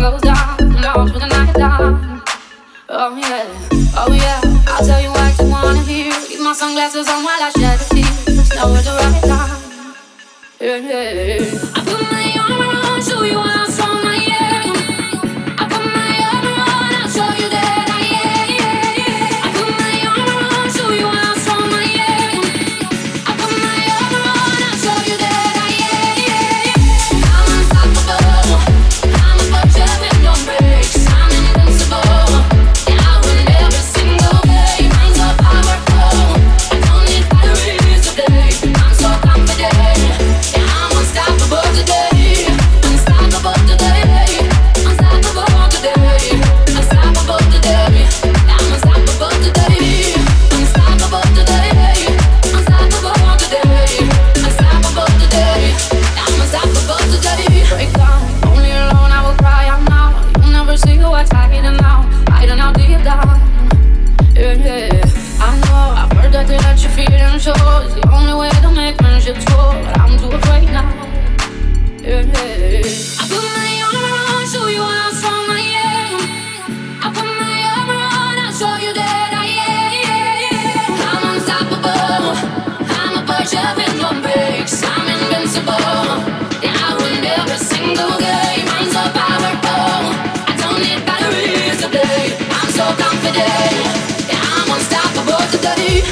goes down, tomorrow's when the night down. Oh yeah, oh yeah. I'll tell you what you wanna hear. Keep my sunglasses on while I shed the tears. Now it's the right time. Yeah, yeah. I put my arm around, show you how strong I am. I put my arm around, I'll show you that I am. I put my arm around, show you how strong I am. I put my arm around, I'll show you that I am. I'm unstoppable. I'm a butcher with no brakes. I'm invincible. Yeah, I win every single game. I'm so powerful. I don't need batteries today. I'm so confident. Yeah, I'm unstoppable today. Unstoppable today. Unstoppable today. Unstoppable today. Yeah, I'm unstoppable today. Unstoppable today. Unstoppable today. Unstoppable today. Yeah, I'm unstoppable today. Break down. Only alone I will cry out now. You'll never see what's hiding out. Hiding out deep down. Yeah, yeah. I know. I've heard that they let you feel and show. It's the only way to make friendships grow. But I'm too afraid now. Yeah, yeah. I put my arm around, show you how strong I am. I put my arm around, I'll show you that I am. I'm unstoppable. I'm a butcher with no brakes. I'm invincible. Yeah, I win every single game. I'm so powerful. I don't need batteries to play. I'm so confident. Yeah, I'm unstoppable today.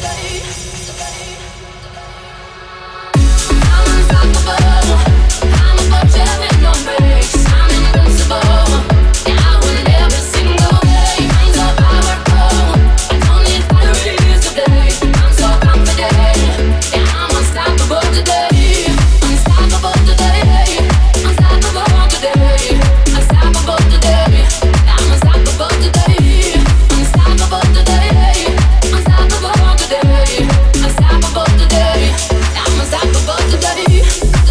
I'm unstoppable. I'm a butcher with no brakes. I'm invincible. Yeah, I win every single game. I'm so powerful. I don't need batteries to play. I'm so confident. Yeah, I'm unstoppable today. Unstoppable today. Unstoppable today. Unstoppable today. Yeah, I'm unstoppable today. Unstoppable today. Unstoppable today. Unstoppable today. Yeah, I'm unstoppable today.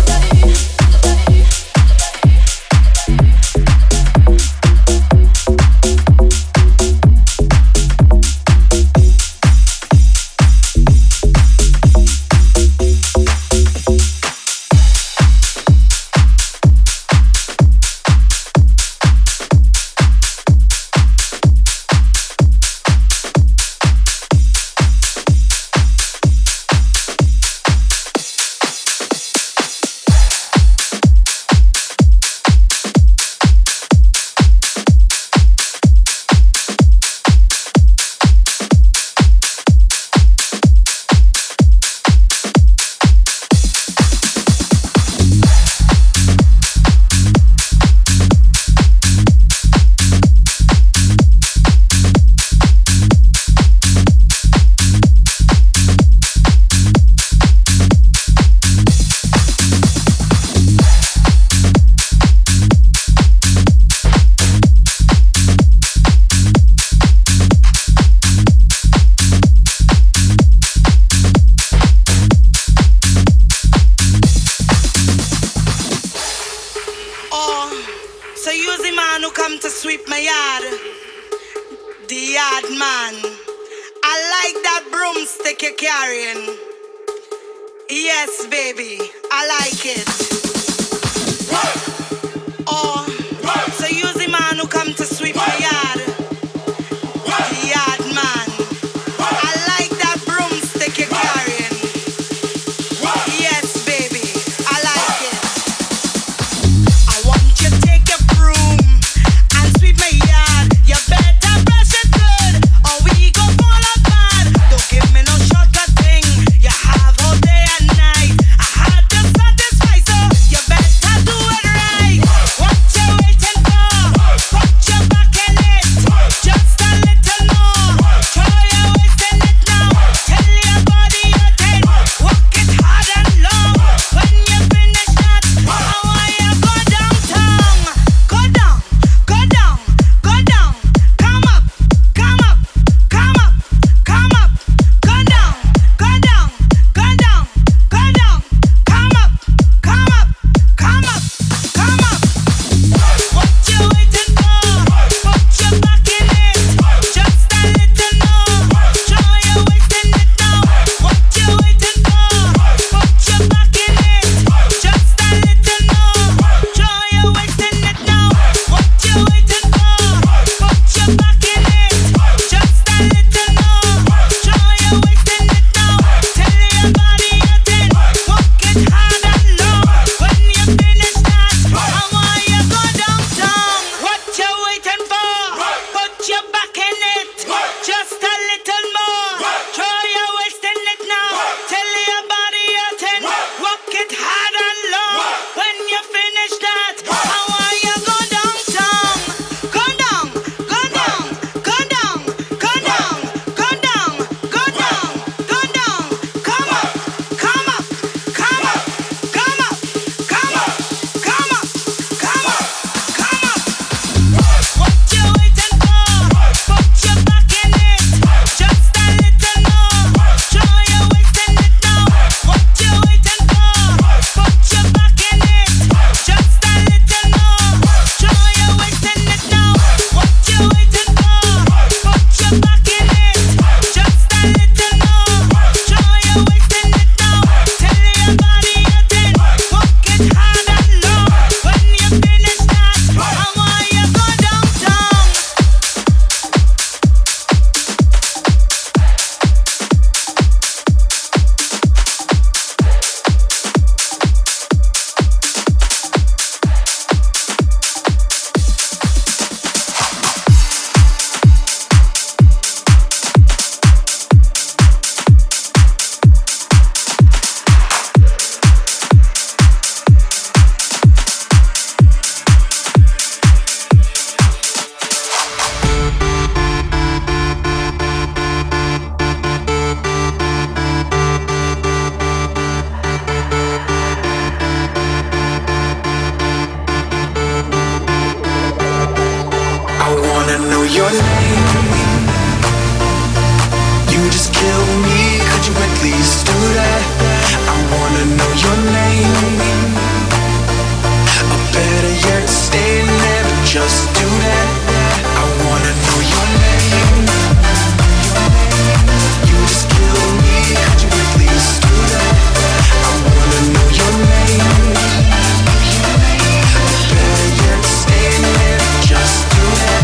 So you's the man who come to sweep my yard, the yard man. I like that broomstick you're carrying. Yes, baby, I like it. Oh, so you's the man who come to sweep my yard, the yard man. I like that broomstick you're carrying. Yes, baby, I like it. I want you to take your broom and sweep my yard. You better brush it good, or we go fall apart. Don't give me no shortcut thing. You have all day and night. I had to satisfy, so know your name. You just kill me, could you at least do that? I wanna know your name. Or better yet, stay and never just do that. I wanna know your name. You just kill me, could you at least do that? I wanna know your name. Or better yet, stay and never just do that.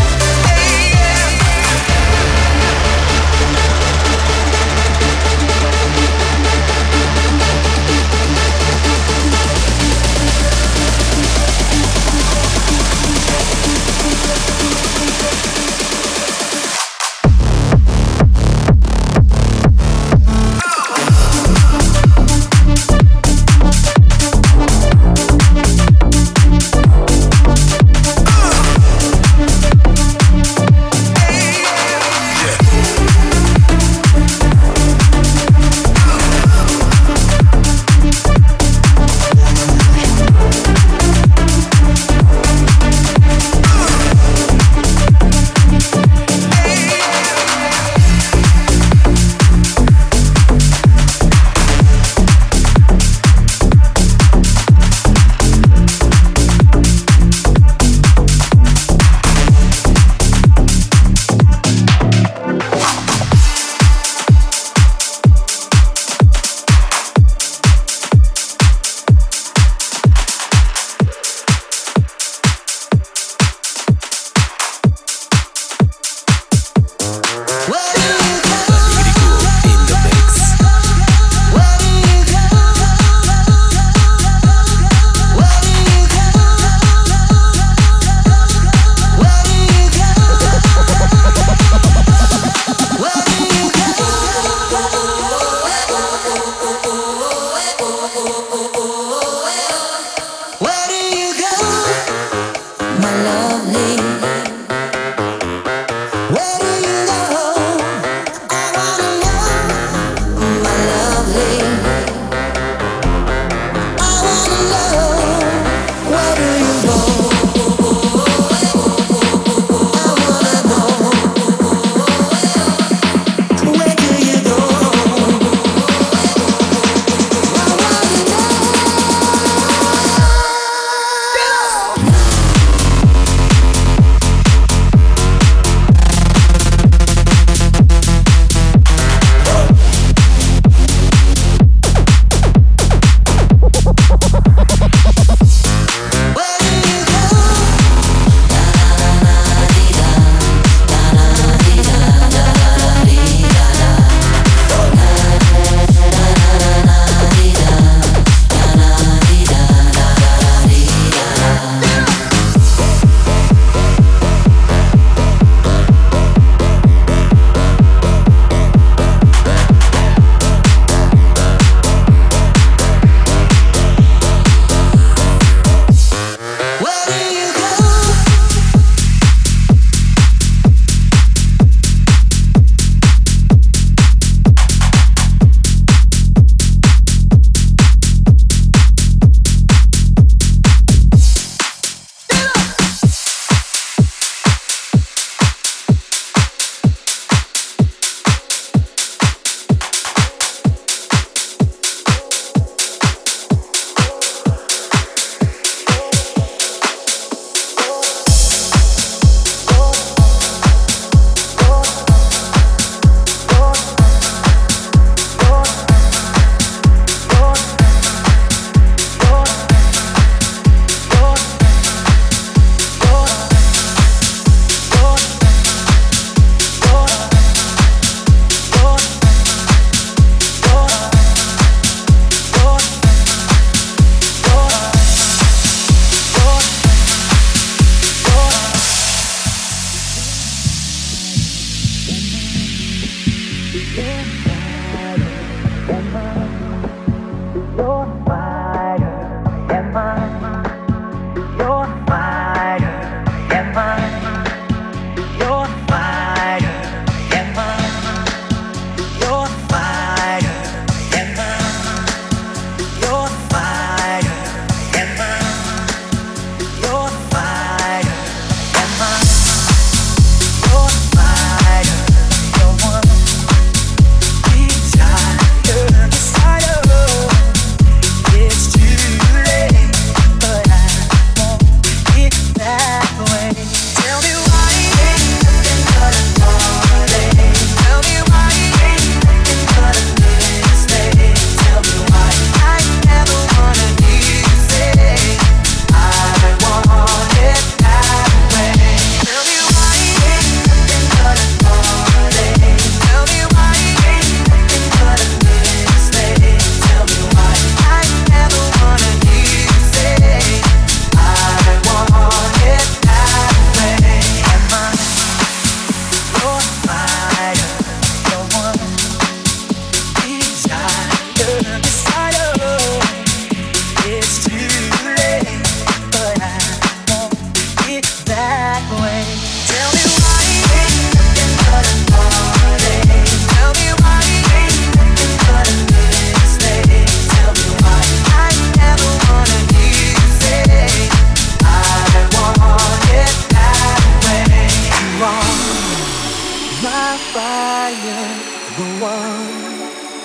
fire, the one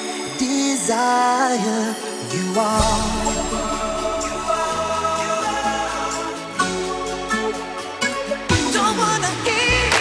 desire you are. Don't wanna hear.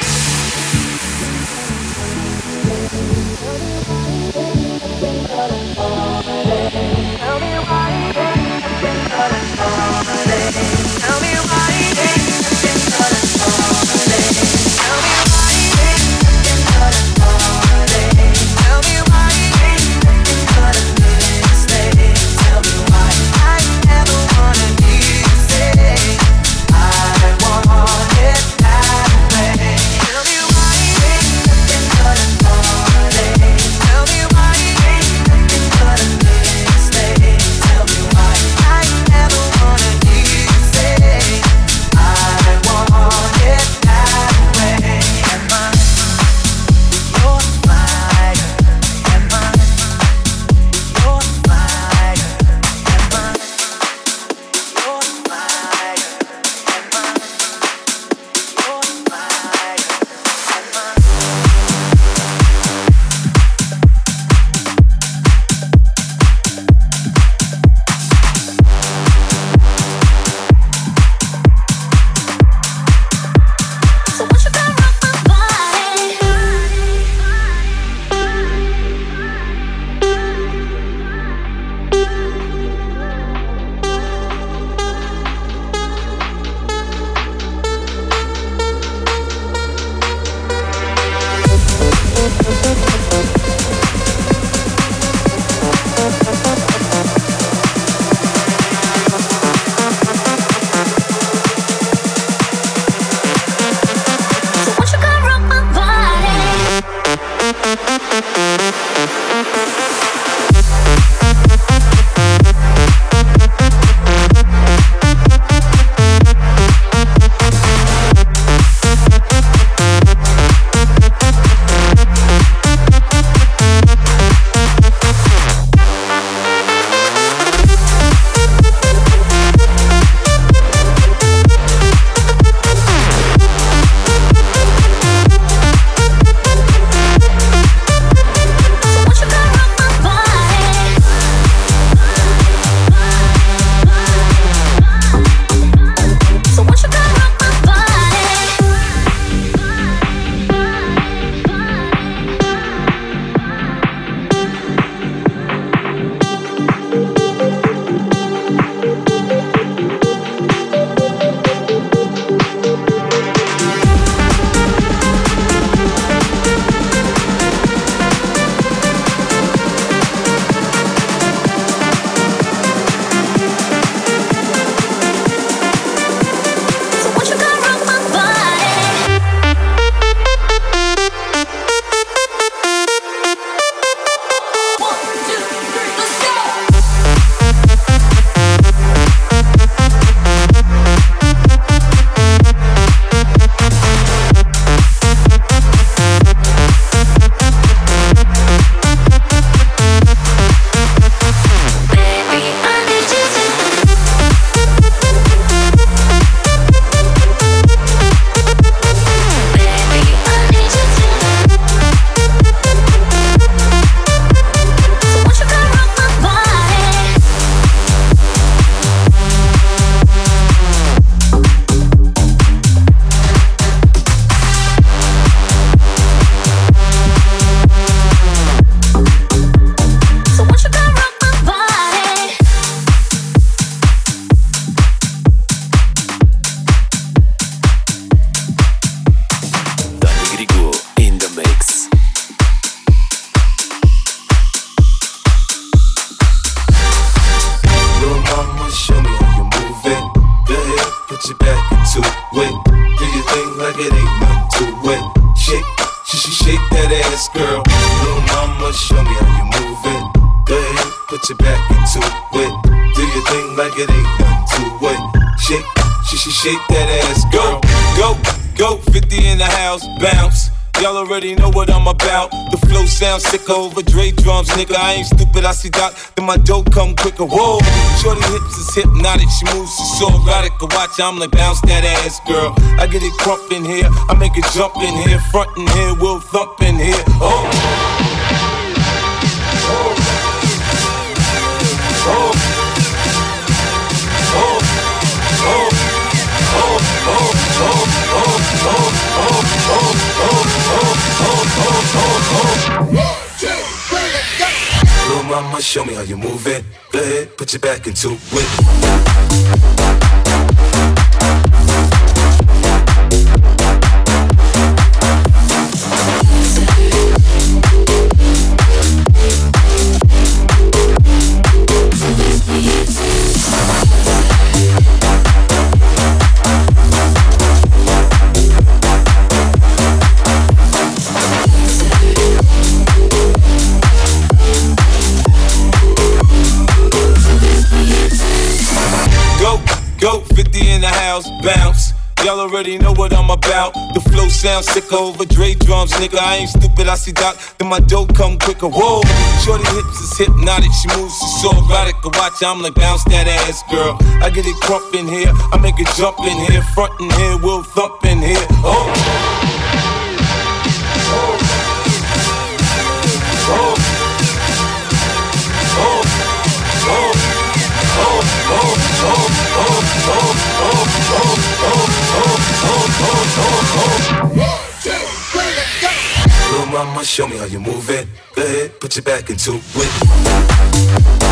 Tell me why you think it's not a holiday. Tell me why you think it's not a holiday. Tell me why you think it's not a holiday. Tell me why you think it's not a mistake. Tell me why I never wanted you to say I want it that way. Tell me why you think it's not a holiday. Tell me why you think it's not a mistake. Tell me why I never wanted you to say I want it that way. Am I your fire? Am I your fire? Am I your fire? Am I your fire? So won't you come rock my body? So won't you come rock my body? So won't you come rock my body? So won't you come rock my So won't you come rock my body? One, two, three, let's go. Baby, I need you to. Baby, I need you to. So won't you come rock my body? So won't you come rock my body? Dani Grigo in the mix. Little mama, show me how you move it. Go ahead, put your back into it. Do your thing like it ain't nothing to it. Shake, shake that ass, girl. Little mama, show me how you move it. Go ahead, put your back into it. Do your thing like it ain't nothing to it. Shake, shake that ass, girl. Go, 50 in the house, bounce. Y'all already know what I'm about. The flow sounds sicker over Dre drums, nigga. I ain't stupid, I see Doc, then my dough come quicker. Whoa, shorty hips is hypnotic, she moves, she's so erotic. I watch, I'm like, bounce that ass, girl. I get it crump in here, I make it jump in here, front in here, we'll thump in here. Oh. Little mama, show me how you move it. Go ahead, put your back into it. Go, 50 in the house, bounce. Y'all already know what I'm about. The flow sounds sicker over Dre drums, nigga. I ain't stupid, I see Doc, then my dough come quicker. Whoa, shorty hips is hypnotic, she moves, she's so erotic. I watch, I'm like, bounce that ass, girl. I get it crump in here, I make it jump in here, front in here, we'll thump in here. Oh. Little mama, show me how you move it. Go ahead, put your back into it.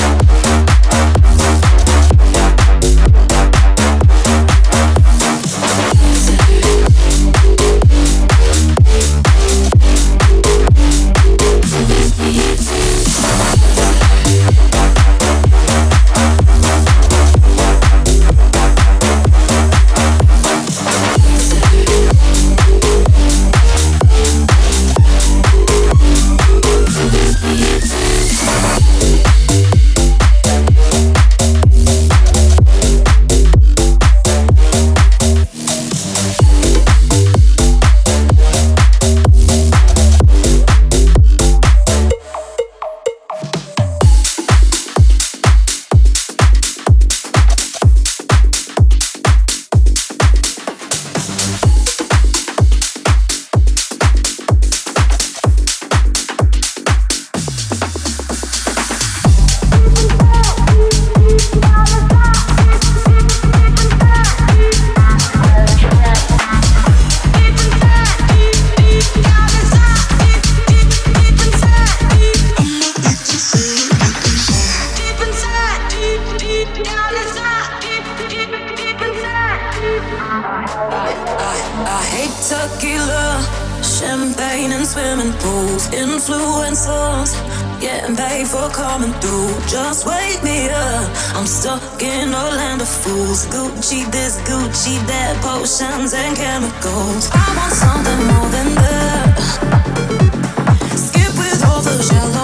I hate tequila, champagne and swimming pools, influencers getting paid for coming through. Just wake me up, I'm stuck in a land of fools. Gucci this, Gucci that, potions and chemicals. I want something more than that. Skip with all the shallow